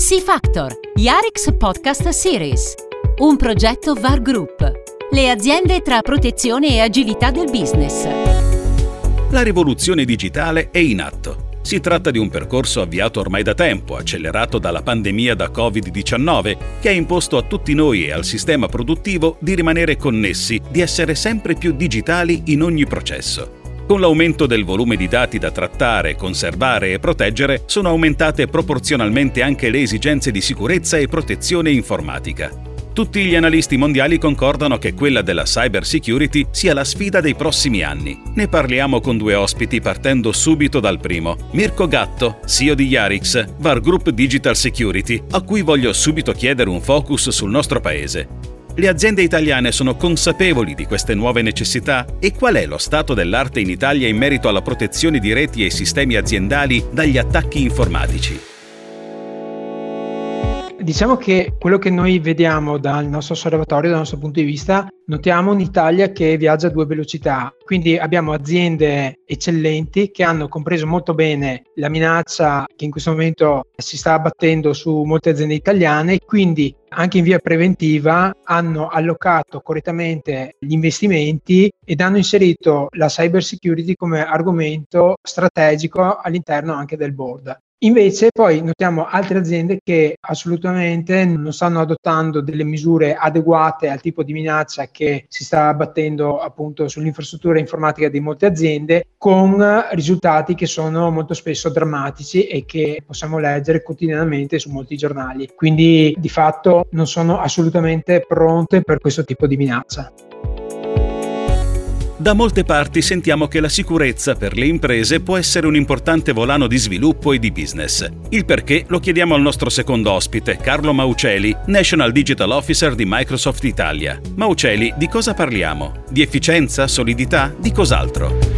C-Factor, Yarix Podcast Series, un progetto VAR Group, le aziende tra protezione e agilità del business. La rivoluzione digitale è in atto. Si tratta di un percorso avviato ormai da tempo, accelerato dalla pandemia da Covid-19, che ha imposto a tutti noi e al sistema produttivo di rimanere connessi, di essere sempre più digitali in ogni processo. Con l'aumento del volume di dati da trattare, conservare e proteggere, sono aumentate proporzionalmente anche le esigenze di sicurezza e protezione informatica. Tutti gli analisti mondiali concordano che quella della cyber security sia la sfida dei prossimi anni. Ne parliamo con due ospiti partendo subito dal primo, Mirko Gatto, CEO di Yarix, VAR Group Digital Security, a cui voglio subito chiedere un focus sul nostro paese. Le aziende italiane sono consapevoli di queste nuove necessità? E qual è lo stato dell'arte in Italia in merito alla protezione di reti e sistemi aziendali dagli attacchi informatici? Diciamo che quello che noi vediamo dal nostro osservatorio, dal nostro punto di vista, notiamo un'Italia che viaggia a due velocità. Quindi abbiamo aziende eccellenti che hanno compreso molto bene la minaccia che in questo momento si sta abbattendo su molte aziende italiane, quindi anche in via preventiva hanno allocato correttamente gli investimenti ed hanno inserito la cyber security come argomento strategico all'interno anche del board. Invece poi notiamo altre aziende che assolutamente non stanno adottando delle misure adeguate al tipo di minaccia che si sta abbattendo appunto sull'infrastruttura informatica di molte aziende, con risultati che sono molto spesso drammatici e che possiamo leggere quotidianamente su molti giornali. Quindi di fatto non sono assolutamente pronte per questo tipo di minaccia. Da molte parti sentiamo che la sicurezza per le imprese può essere un importante volano di sviluppo e di business. Il perché lo chiediamo al nostro secondo ospite, Carlo Mauceli, National Digital Officer di Microsoft Italia. Mauceli, di cosa parliamo? Di efficienza, solidità, di cos'altro?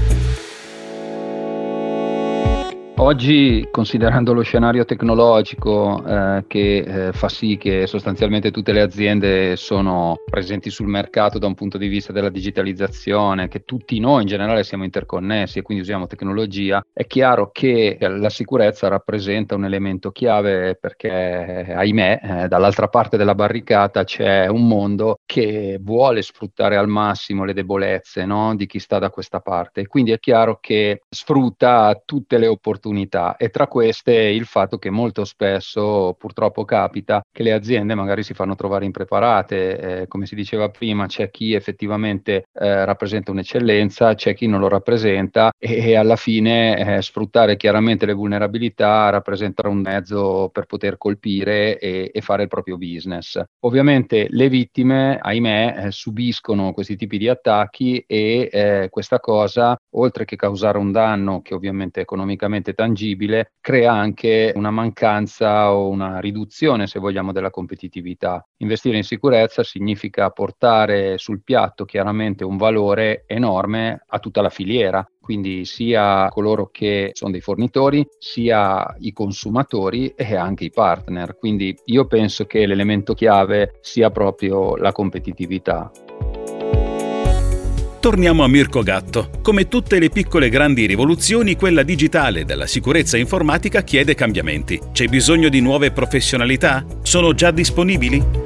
Oggi, considerando lo scenario tecnologico che fa sì che sostanzialmente tutte le aziende sono presenti sul mercato da un punto di vista della digitalizzazione, che tutti noi in generale siamo interconnessi e quindi usiamo tecnologia, è chiaro che la sicurezza rappresenta un elemento chiave perché, ahimè, dall'altra parte della barricata c'è un mondo che vuole sfruttare al massimo le debolezze, no, di chi sta da questa parte. Quindi è chiaro che sfrutta tutte le opportunità, e tra queste il fatto che molto spesso purtroppo capita che le aziende magari si fanno trovare impreparate, come si diceva prima, c'è chi effettivamente rappresenta un'eccellenza, c'è chi non lo rappresenta e alla fine sfruttare chiaramente le vulnerabilità rappresenta un mezzo per poter colpire e fare il proprio business. Ovviamente le vittime, ahimè, subiscono questi tipi di attacchi e questa cosa, oltre che causare un danno che ovviamente economicamente tangibile, crea anche una mancanza o una riduzione, se vogliamo, della competitività. Investire in sicurezza significa portare sul piatto chiaramente un valore enorme a tutta la filiera, quindi sia coloro che sono dei fornitori, sia i consumatori e anche i partner. Quindi io penso che l'elemento chiave sia proprio la competitività. Torniamo a Mirko Gatto. Come tutte le piccole grandi rivoluzioni, quella digitale della sicurezza informatica chiede cambiamenti. C'è bisogno di nuove professionalità? Sono già disponibili?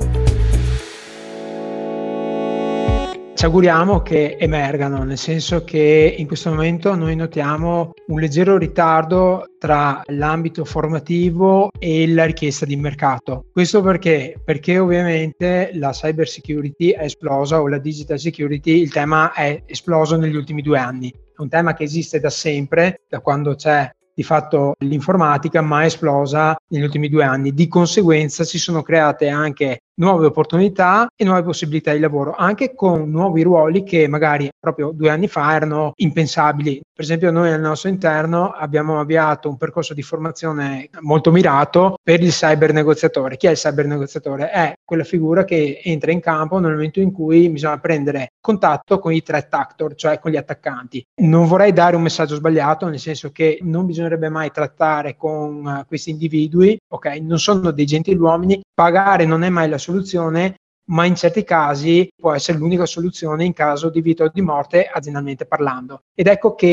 Ci auguriamo che emergano, nel senso che in questo momento noi notiamo un leggero ritardo tra l'ambito formativo e la richiesta di mercato. Questo perché? Perché ovviamente la cyber security è esplosa, o la digital security, il tema è esploso negli ultimi 2 anni. È un tema che esiste da sempre, da quando c'è di fatto l'informatica, ma è esplosa negli ultimi 2 anni. Di conseguenza si sono create anche nuove opportunità e nuove possibilità di lavoro, anche con nuovi ruoli che magari proprio 2 anni fa erano impensabili. Per esempio noi al nostro interno abbiamo avviato un percorso di formazione molto mirato per il cyber negoziatore. Chi è il cyber negoziatore? È quella figura che entra in campo nel momento in cui bisogna prendere contatto con i threat actor, cioè con gli attaccanti. Non vorrei dare un messaggio sbagliato, nel senso che non bisognerebbe mai trattare con questi individui, ok? Non sono dei gentiluomini, pagare non è mai la soluzione, ma in certi casi può essere l'unica soluzione in caso di vita o di morte, aziendalmente parlando. Ed ecco che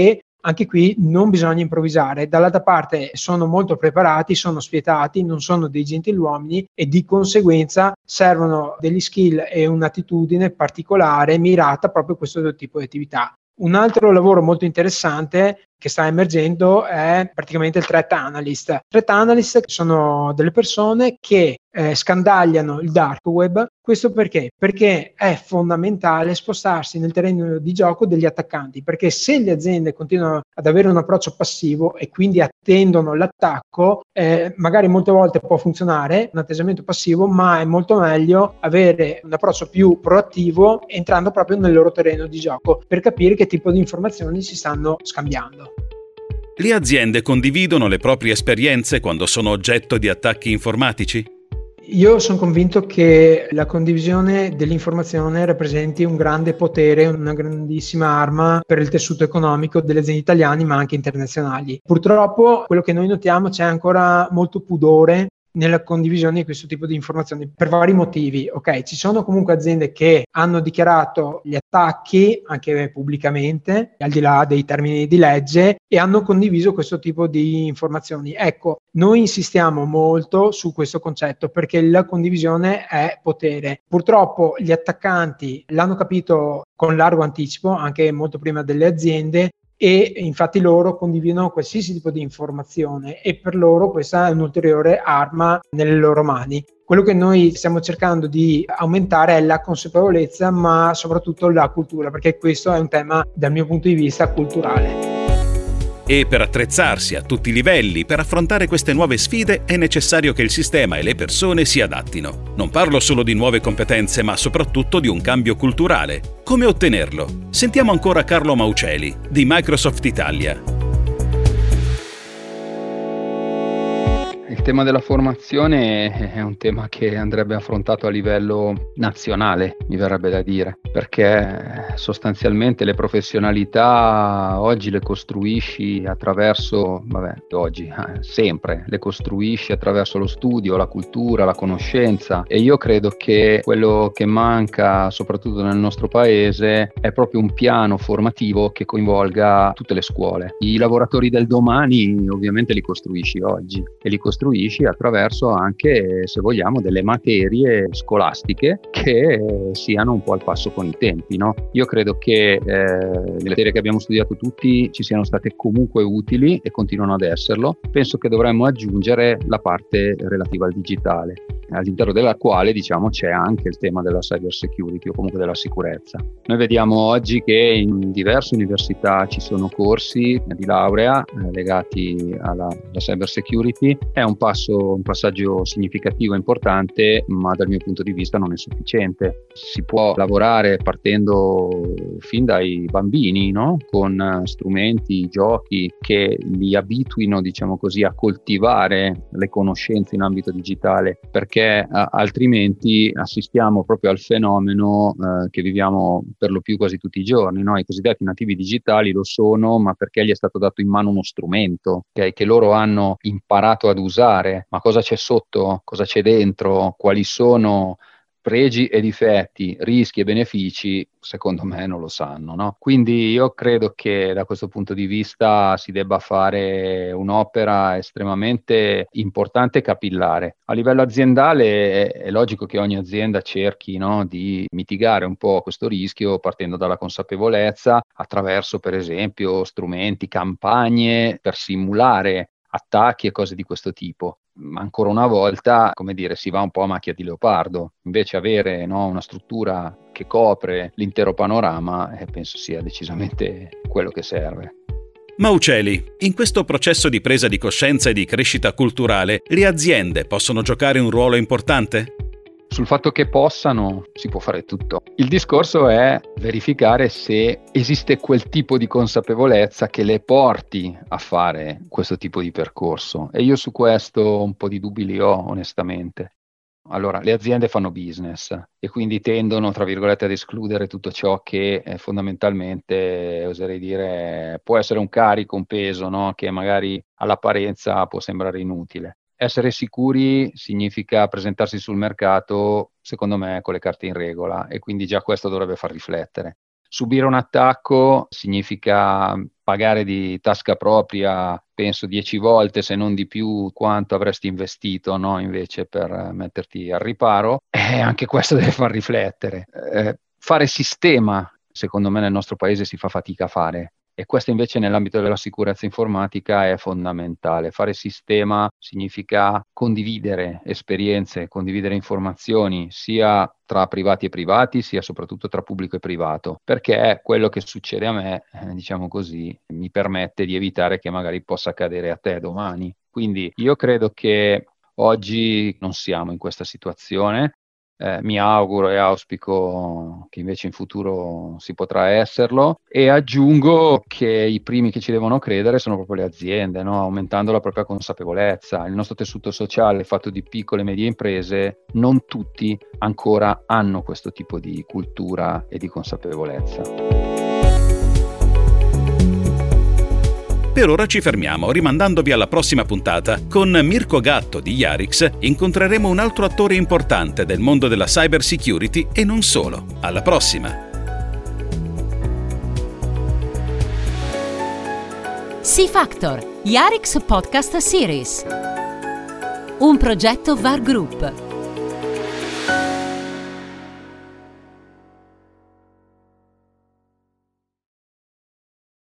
Anche qui non bisogna improvvisare, dall'altra parte sono molto preparati, sono spietati, non sono dei gentiluomini e di conseguenza servono degli skill e un'attitudine particolare mirata proprio a questo tipo di attività. Un altro lavoro molto interessante che sta emergendo è praticamente il threat analyst. Threat analyst sono delle persone che scandagliano il dark web. Questo perché? Perché è fondamentale spostarsi nel terreno di gioco degli attaccanti, perché se le aziende continuano ad avere un approccio passivo e quindi attendono l'attacco, magari molte volte può funzionare un atteggiamento passivo, ma è molto meglio avere un approccio più proattivo entrando proprio nel loro terreno di gioco per capire che tipo di informazioni si stanno scambiando. Le aziende condividono le proprie esperienze quando sono oggetto di attacchi informatici? Io sono convinto che la condivisione dell'informazione rappresenti un grande potere, una grandissima arma per il tessuto economico delle aziende italiane ma anche internazionali. Purtroppo quello che noi notiamo, c'è ancora molto pudore nella condivisione di questo tipo di informazioni per vari motivi. Ok, ci sono comunque aziende che hanno dichiarato gli attacchi anche pubblicamente, al di là dei termini di legge, e hanno condiviso questo tipo di informazioni. Ecco, noi insistiamo molto su questo concetto perché la condivisione è potere. Purtroppo gli attaccanti l'hanno capito con largo anticipo, anche molto prima delle aziende, e infatti loro condividono qualsiasi tipo di informazione e per loro questa è un'ulteriore arma nelle loro mani. Quello che noi stiamo cercando di aumentare è la consapevolezza, ma soprattutto la cultura, perché questo è un tema dal mio punto di vista culturale. E per attrezzarsi a tutti i livelli per affrontare queste nuove sfide è necessario che il sistema e le persone si adattino. Non parlo solo di nuove competenze, ma soprattutto di un cambio culturale. Come ottenerlo? Sentiamo ancora Carlo Mauceli, di Microsoft Italia. Il tema della formazione è un tema che andrebbe affrontato a livello nazionale, mi verrebbe da dire, perché sostanzialmente le professionalità oggi le costruisci attraverso, sempre le costruisci attraverso lo studio, la cultura, la conoscenza, e io credo che quello che manca soprattutto nel nostro paese è proprio un piano formativo che coinvolga tutte le scuole. I lavoratori del domani ovviamente li costruisci oggi e li costruisci attraverso anche, se vogliamo, delle materie scolastiche che siano un po' al passo con i tempi, no? Io credo che le materie che abbiamo studiato tutti ci siano state comunque utili e continuano ad esserlo. Penso che dovremmo aggiungere la parte relativa al digitale, all'interno della quale c'è anche il tema della cyber security o comunque della sicurezza. Noi vediamo oggi che in diverse università ci sono corsi di laurea legati alla cyber security. È un passaggio significativo e importante, ma dal mio punto di vista non è sufficiente. Si può lavorare partendo fin dai bambini, no? Con strumenti, giochi che li abituino, a coltivare le conoscenze in ambito digitale, perché altrimenti assistiamo proprio al fenomeno che viviamo per lo più quasi tutti i giorni, no? I cosiddetti nativi digitali lo sono, ma perché gli è stato dato in mano uno strumento, okay? Che loro hanno imparato ad usare, ma cosa c'è sotto, cosa c'è dentro, quali sono pregi e difetti, rischi e benefici, secondo me non lo sanno, no? Quindi io credo che da questo punto di vista si debba fare un'opera estremamente importante e capillare. A livello aziendale è logico che ogni azienda cerchi, no, di mitigare un po' questo rischio partendo dalla consapevolezza attraverso, per esempio, strumenti, campagne per simulare attacchi e cose di questo tipo. Ma ancora una volta, si va un po' a macchia di leopardo. Invece avere, no, una struttura che copre l'intero panorama, penso sia decisamente quello che serve. Mauceli, in questo processo di presa di coscienza e di crescita culturale, le aziende possono giocare un ruolo importante? Sul fatto che possano si può fare tutto. Il discorso è verificare se esiste quel tipo di consapevolezza che le porti a fare questo tipo di percorso, e io su questo un po' di dubbi li ho, onestamente. Allora, le aziende fanno business e quindi tendono, tra virgolette, ad escludere tutto ciò che fondamentalmente, oserei dire, può essere un carico, un peso, no? Che magari all'apparenza può sembrare inutile. Essere sicuri significa presentarsi sul mercato, secondo me, con le carte in regola, e quindi già questo dovrebbe far riflettere. Subire un attacco significa pagare di tasca propria, penso 10 volte, se non di più, quanto avresti investito, no? Invece per metterti al riparo. E anche questo deve far riflettere. Fare sistema, secondo me, nel nostro paese si fa fatica a fare. E questo invece nell'ambito della sicurezza informatica è fondamentale. Fare sistema significa condividere esperienze, condividere informazioni, sia tra privati e privati, sia soprattutto tra pubblico e privato, perché quello che succede a me, diciamo così, mi permette di evitare che magari possa accadere a te domani. Quindi io credo che oggi non siamo in questa situazione. Mi auguro e auspico che invece in futuro si potrà esserlo, e aggiungo che i primi che ci devono credere sono proprio le aziende, no? Aumentando la propria consapevolezza. Il nostro tessuto sociale fatto di piccole e medie imprese, non tutti ancora hanno questo tipo di cultura e di consapevolezza. Per ora ci fermiamo, rimandandovi alla prossima puntata. Con Mirko Gatto di Yarix incontreremo un altro attore importante del mondo della cyber security e non solo. Alla prossima! C-Factor, Yarix Podcast Series. Un progetto VAR Group.